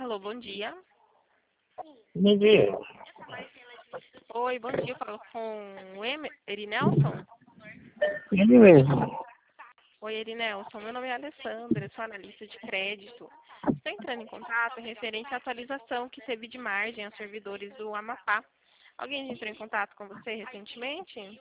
Alô, bom dia. Bom dia. Oi, bom dia. Eu falo com o Erinelson. Ele mesmo. Oi, Erinelson. Meu nome é Alessandra, eu sou analista de crédito. Estou entrando em contato referente à atualização que teve de margem aos servidores do Amapá. Alguém entrou em contato com você recentemente?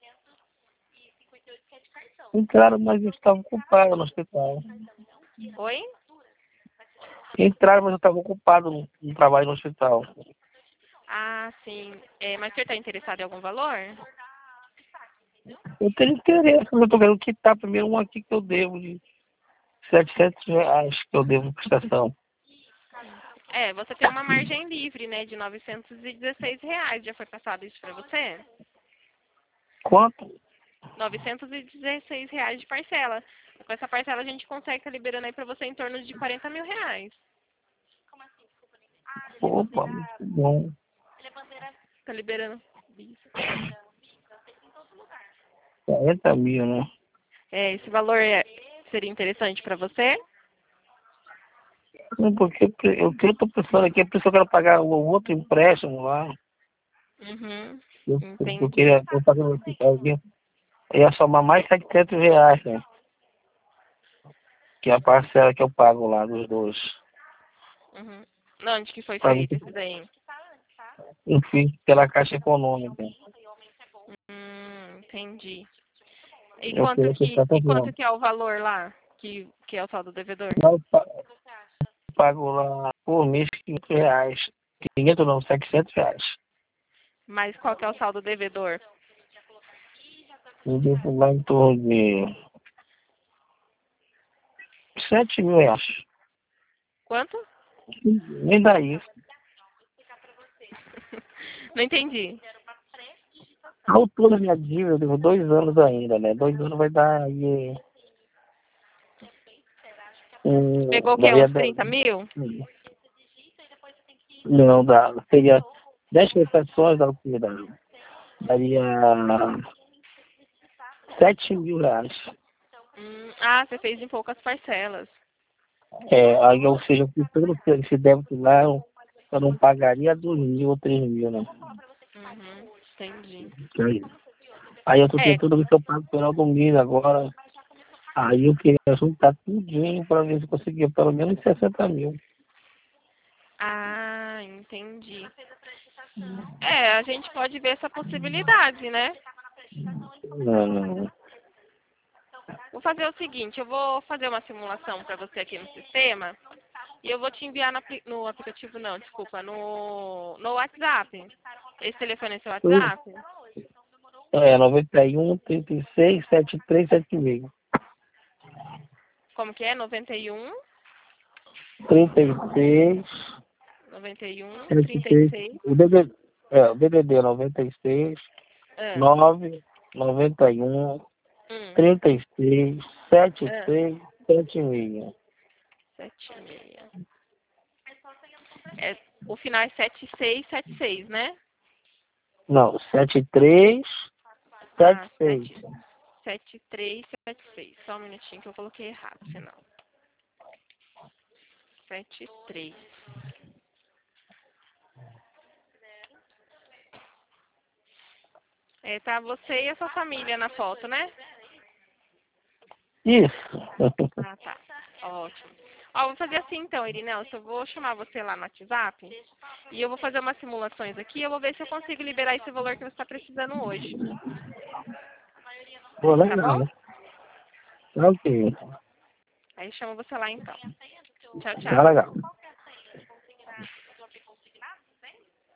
Entraram, mas eu estava ocupado no hospital. Oi? Entraram, mas eu estava ocupado no trabalho no hospital. Ah, sim. Mas o senhor está interessado em algum valor? Eu tenho interesse, mas eu estou querendo quitar primeiro um aqui que eu devo de R$ 700 que eu devo de prestação. Você tem uma margem livre, né, de R$ 916. Já foi passado isso para você? Quanto? R$ 916 de parcela. Com essa parcela a gente consegue estar liberando aí para você em torno de R$ 40 mil. Opa, muito bom. Tá liberando. 40 mil, né? Esse valor seria interessante para você? Não, porque o que eu estou pensando aqui é por isso que eu quero pagar o outro empréstimo lá. Uhum. Eu Entendi. queria eu pagar no hospital aqui. Eu ia somar mais R$ 700, né? Que é a parcela que eu pago lá dos dois. Uhum. Não, onde que foi Pra mim, feito esse daí? enfim, pela Caixa Econômica. Entendi. E Eu quanto queria que, prestar e quanto atenção. que é o valor lá que é o saldo devedor? Mas eu pago lá por mês R$ 500. 500 não, R$ 700. Mas qual que é o saldo devedor? Eu devo lá em torno de R$ 7.000. Quanto? Nem dá isso. Não entendi. A altura da minha dívida, eu devo 2 anos ainda, né? 2 anos vai dar aí. Pegou o quê? Daria Uns 10. 30 mil? Não, seria 10 prestações da altura. Daria R$ 7.000. Você fez em poucas parcelas. Aí, ou seja, eu fiz todo esse débito lá, eu não pagaria 2.000 ou 3.000, né? Entendi. Aí eu tô É, tentando ver se eu pago no final do mês agora. Aí eu queria juntar tudinho para ver se eu conseguia pelo menos 60 mil. entendi. A gente pode ver essa possibilidade, né? Não. Vou fazer o seguinte, eu vou fazer uma simulação para você aqui no sistema e eu vou te enviar no aplicativo, não, desculpa, no WhatsApp. Esse telefone é seu WhatsApp? 91, 36, 73, 76. Como que é? 91, 36, 91, 76. 36. O DDD é 96, Ah, 9, 91, hum, 36, ah, 76, 76. 76. O final é 7676, né? Não, 73, Ah, 76. 7376. Só um minutinho que eu coloquei errado, senão. 73. Tá você e a sua família na foto, né? Isso. Ah, tá. Ótimo. Vou fazer assim então, Irinelson. Eu vou chamar você lá no WhatsApp e eu vou fazer umas simulações aqui. Eu vou ver se eu consigo liberar esse valor que você está precisando hoje. Pô, Tá bom? legal. Ok. Aí chamo você lá então. Tchau, Tá tchau. legal.